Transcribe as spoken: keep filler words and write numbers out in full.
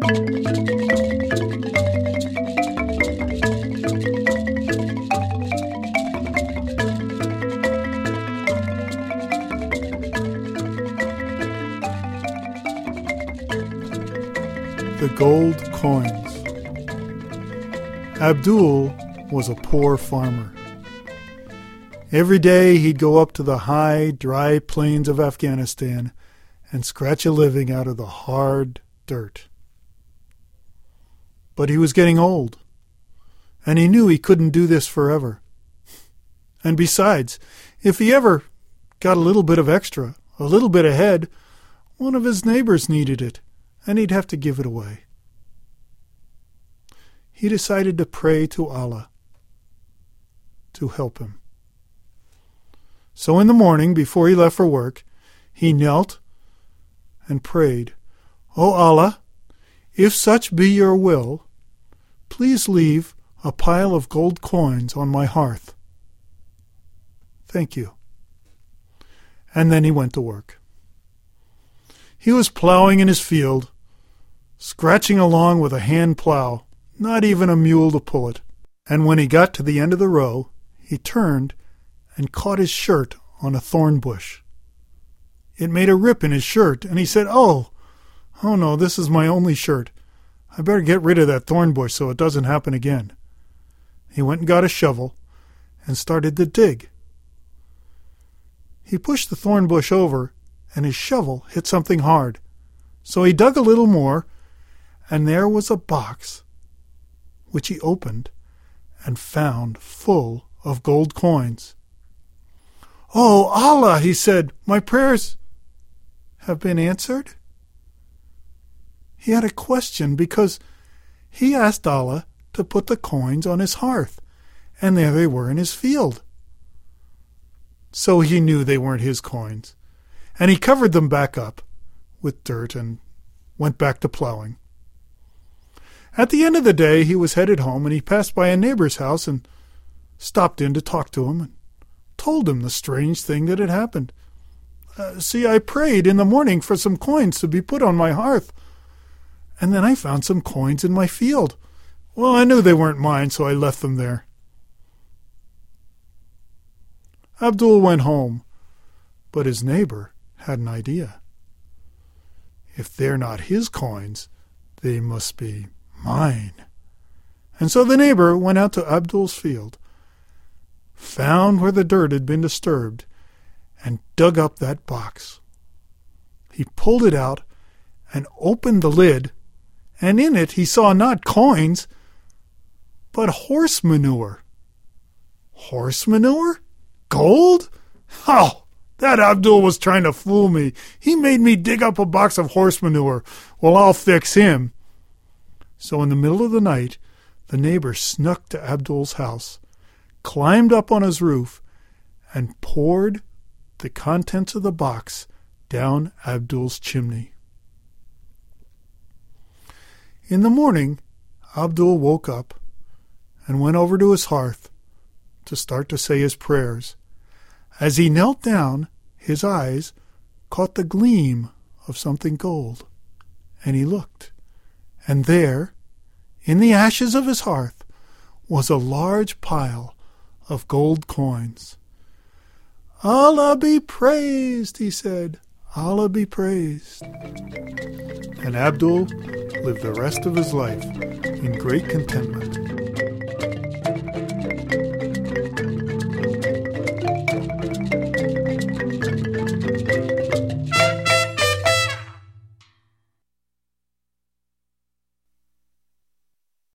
The gold coins. Abdul was a poor farmer. Every day he'd go up to the high, dry plains of Afghanistan and scratch a living out of the hard dirt. But he was getting old, and he knew he couldn't do this forever. And besides, if he ever got a little bit of extra, a little bit ahead, one of his neighbors needed it, and he'd have to give it away. He decided to pray to Allah to help him. So in the morning, before he left for work, he knelt and prayed, "O Allah, if such be your will, please leave a pile of gold coins on my hearth. Thank you." And then he went to work. He was plowing in his field, scratching along with a hand plow, not even a mule to pull it. And when he got to the end of the row, he turned and caught his shirt on a thorn bush. It made a rip in his shirt, and he said, Oh, oh no, this is my only shirt. I better get rid of that thorn bush so it doesn't happen again. He went and got a shovel and started to dig. He pushed the thorn bush over, and his shovel hit something hard. So he dug a little more, and there was a box, which he opened and found full of gold coins. "Oh, Allah," he said, "my prayers have been answered?" He had a question because he asked Allah to put the coins on his hearth, and there they were in his field. So he knew they weren't his coins, and he covered them back up with dirt and went back to plowing. At the end of the day, he was headed home, and he passed by a neighbor's house and stopped in to talk to him and told him the strange thing that had happened. Uh, see, I prayed in the morning for some coins to be put on my hearth, and then I found some coins in my field. Well, I knew they weren't mine, so I left them there. Abdul went home, but his neighbor had an idea. If they're not his coins, they must be mine. And so the neighbor went out to Abdul's field, found where the dirt had been disturbed, and dug up that box. He pulled it out and opened the lid, and in it he saw not coins, but horse manure. Horse manure? Gold? Oh, that Abdul was trying to fool me. He made me dig up a box of horse manure. Well, I'll fix him. So in the middle of the night, the neighbor snuck to Abdul's house, climbed up on his roof, and poured the contents of the box down Abdul's chimney. In the morning, Abdul woke up and went over to his hearth to start to say his prayers. As he knelt down, his eyes caught the gleam of something gold, and he looked. And there, in the ashes of his hearth, was a large pile of gold coins. "Allah be praised," he said. "Allah be praised." And Abdul lived the rest of his life in great contentment.